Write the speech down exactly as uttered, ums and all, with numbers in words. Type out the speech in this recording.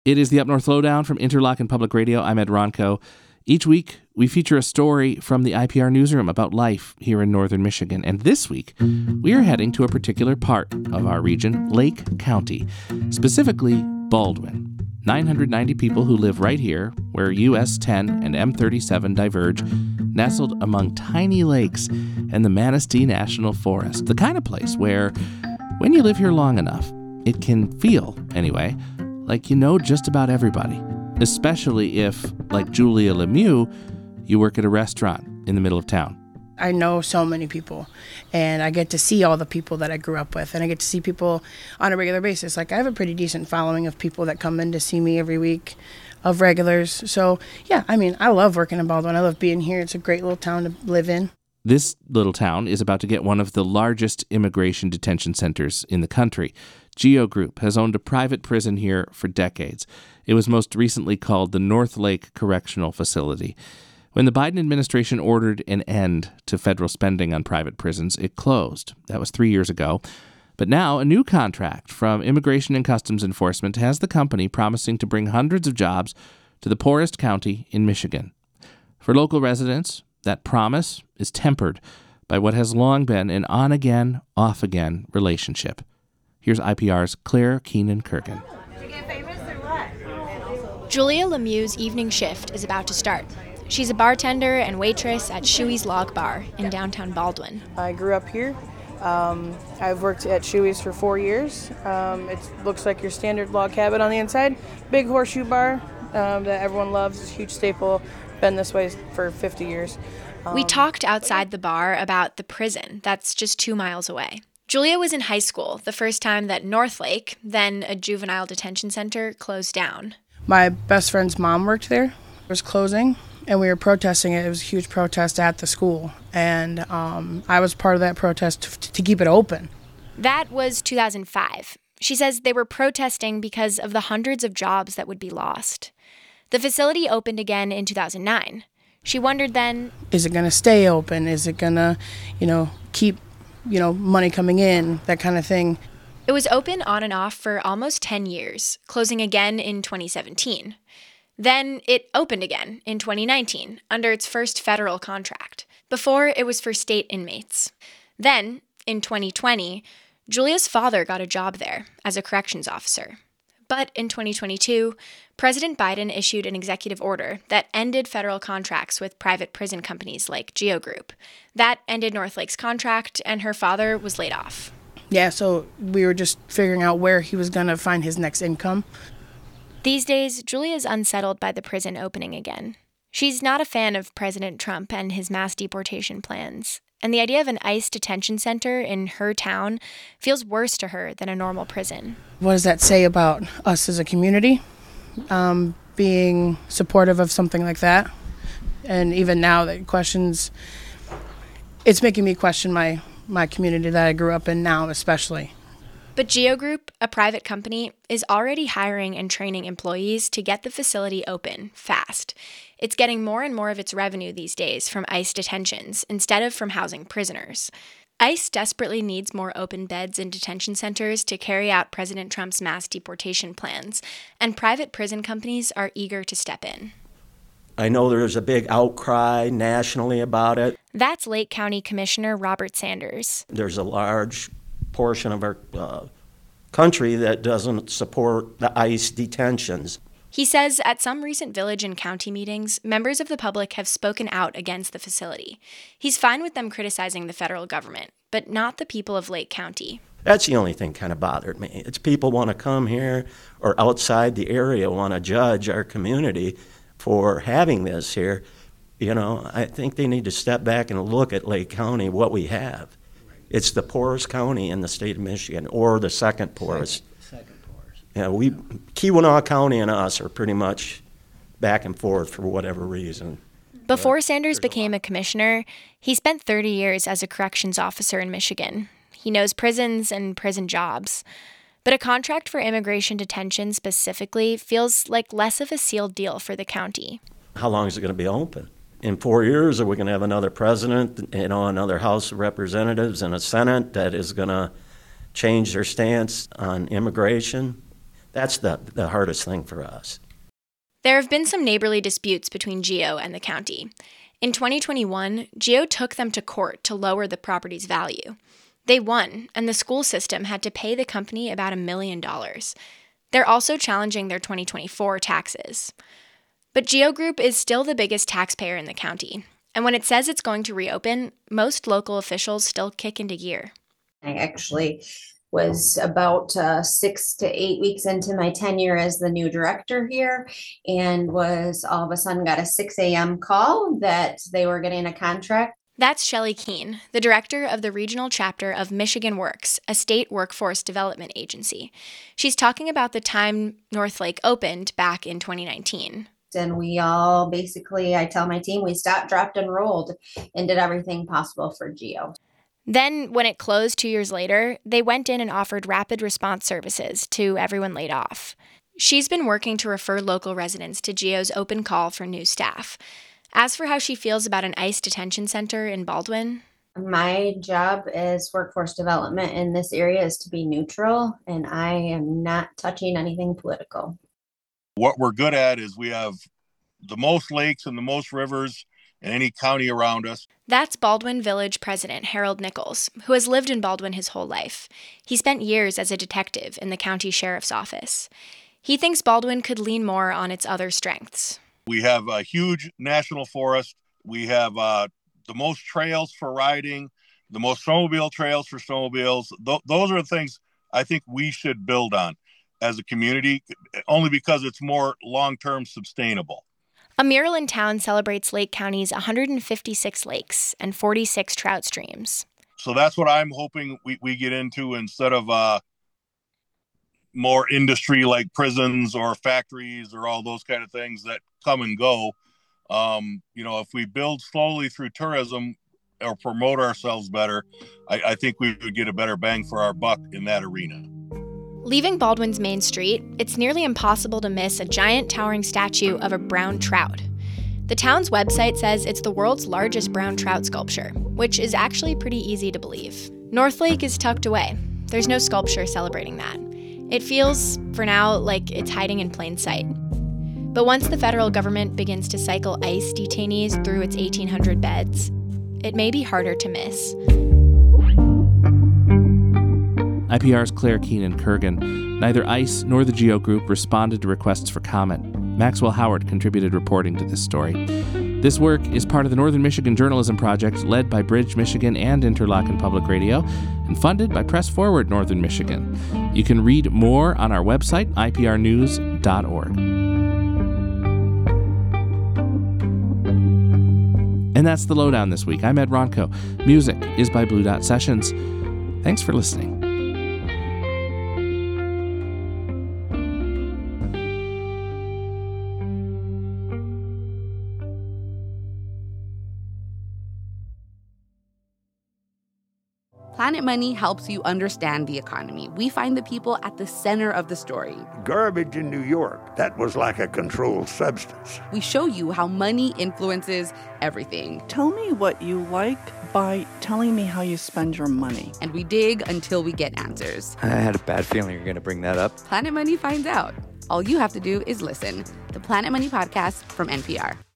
It is the Up North Lowdown from Interlochen Public Radio. I'm Ed Ronco. Each week, we feature a story from the I P R newsroom about life here in northern Michigan. And this week, we are heading to a particular part of our region, Lake County, specifically Baldwin. nine hundred ninety people who live right here, where U S ten and M thirty-seven diverge, nestled among tiny lakes and the Manistee National Forest. The kind of place where, when you live here long enough, it can feel, anyway, like you know just about everybody, especially if, like Julia Lemieux, you work at a restaurant in the middle of town. I know so many people, and I get to see all the people that I grew up with, and I get to see people on a regular basis. Like, I have a pretty decent following of people that come in to see me every week, of regulars. So, yeah, I mean, I love working in Baldwin. I love being here. It's a great little town to live in. This little town is about to get one of the largest immigration detention centers in the country. Geo Group has owned a private prison here for decades. It was most recently called the North Lake Correctional Facility. When the Biden administration ordered an end to federal spending on private prisons, it closed. That was three years ago. But now a new contract from Immigration and Customs Enforcement has the company promising to bring hundreds of jobs to the poorest county in Michigan. For local residents, that promise is tempered by what has long been an on-again, off-again relationship. Here's I P R's Claire Keenan-Kirkin. Julia Lemieux's evening shift is about to start. She's a bartender and waitress at Shuey's Log Bar in downtown Baldwin. I grew up here. Um, I've worked at Shuey's for four years. Um, it looks like your standard log cabin on the inside. Big horseshoe bar um, that everyone loves. It's a huge staple. Been this way for fifty years. Um, we talked outside the bar about the prison that's just two miles away. Julia was in high school the first time that North Lake, then a juvenile detention center, closed down. My best friend's mom worked there. It was closing, and we were protesting it. It was a huge protest at the school, and um, I was part of that protest to, to keep it open. That was two thousand five. She says they were protesting because of the hundreds of jobs that would be lost. The facility opened again in two thousand nine. She wondered then, is it going to stay open? Is it going to, you know, keep, you know, money coming in, that kind of thing? It was open on and off for almost ten years, closing again in twenty seventeen. Then it opened again in twenty nineteen under its first federal contract. Before, it was for state inmates. Then, in twenty twenty, Julia's father got a job there as a corrections officer. But in twenty twenty-two, President Biden issued an executive order that ended federal contracts with private prison companies like Geo Group. That ended North Lake's contract, and her father was laid off. Yeah, so we were just figuring out where he was going to find his next income. These days, Julia's unsettled by the prison opening again. She's not a fan of President Trump and his mass deportation plans, and the idea of an ICE detention center in her town feels worse to her than a normal prison. What does that say about us as a community, um, being supportive of something like that? And even now, that questions, it's making me question my, my community that I grew up in now, especially. But Geo Group, a private company, is already hiring and training employees to get the facility open fast. It's getting more and more of its revenue these days from ICE detentions instead of from housing prisoners. ICE desperately needs more open beds in detention centers to carry out President Trump's mass deportation plans, and private prison companies are eager to step in. I know there's a big outcry nationally about it. That's Lake County Commissioner Robert Sanders. There's a large portion of our uh, country that doesn't support the ICE detentions. He says at some recent village and county meetings, members of the public have spoken out against the facility. He's fine with them criticizing the federal government, but not the people of Lake County. That's the only thing kind of bothered me. It's people want to come here or outside the area want to judge our community for having this here. You know, I think they need to step back and look at Lake County, what we have. It's the poorest county in the state of Michigan, or the second poorest. Second, second poorest. Yeah, we, Keweenaw County and us are pretty much back and forth for whatever reason. Before but Sanders became a, a commissioner, he spent thirty years as a corrections officer in Michigan. He knows prisons and prison jobs. But a contract for immigration detention specifically feels like less of a sealed deal for the county. How long is it going to be open? In four years, are we going to have another president, you know, another House of Representatives and a Senate that is going to change their stance on immigration? That's the, the hardest thing for us. There have been some neighborly disputes between GEO and the county. In twenty twenty-one, GEO took them to court to lower the property's value. They won, and the school system had to pay the company about a million dollars. They're also challenging their twenty twenty-four taxes. But GEO Group is still the biggest taxpayer in the county, and when it says it's going to reopen, most local officials still kick into gear. I actually was about uh, six to eight weeks into my tenure as the new director here, and was all of a sudden got a six a.m. call that they were getting a contract. That's Shelley Keene, the director of the regional chapter of Michigan Works, a state workforce development agency. She's talking about the time Northlake opened back in twenty nineteen. And we all basically, I tell my team, we stopped, dropped, and rolled and did everything possible for GEO. Then, when it closed two years later, they went in and offered rapid response services to everyone laid off. She's been working to refer local residents to GEO's open call for new staff. As for how she feels about an ICE detention center in Baldwin, my job as workforce development in this area is to be neutral, and I am not touching anything political. What we're good at is we have the most lakes and the most rivers in any county around us. That's Baldwin Village President Harold Nichols, who has lived in Baldwin his whole life. He spent years as a detective in the county sheriff's office. He thinks Baldwin could lean more on its other strengths. We have a huge national forest. We have uh, the most trails for riding, the most snowmobile trails for snowmobiles. Th- those are the things I think we should build on as a community, only because it's more long-term sustainable. A mural in town celebrates Lake County's one hundred fifty-six lakes and forty-six trout streams. So that's what I'm hoping we, we get into instead of uh, more industry like prisons or factories or all those kind of things that come and go. Um, you know, if we build slowly through tourism or promote ourselves better, I, I think we would get a better bang for our buck in that arena. Leaving Baldwin's main street, it's nearly impossible to miss a giant towering statue of a brown trout. The town's website says it's the world's largest brown trout sculpture, which is actually pretty easy to believe. Northlake is tucked away. There's no sculpture celebrating that. It feels, for now, like it's hiding in plain sight. But once the federal government begins to cycle ICE detainees through its eighteen hundred beds, it may be harder to miss. I P R's Claire Keenan-Kurgan. Neither ICE nor the GEO Group responded to requests for comment. Maxwell Howard contributed reporting to this story. This work is part of the Northern Michigan Journalism Project, led by Bridge Michigan and Interlochen Public Radio, and funded by Press Forward Northern Michigan. You can read more on our website, I P R news dot org. And that's the lowdown this week. I'm Ed Ronco. Music is by Blue Dot Sessions. Thanks for listening. Planet Money helps you understand the economy. We find the people at the center of the story. Garbage in New York, that was like a controlled substance. We show you how money influences everything. Tell me what you like by telling me how you spend your money. And we dig until we get answers. I had a bad feeling you're going to bring that up. Planet Money finds out. All you have to do is listen. The Planet Money Podcast from N P R.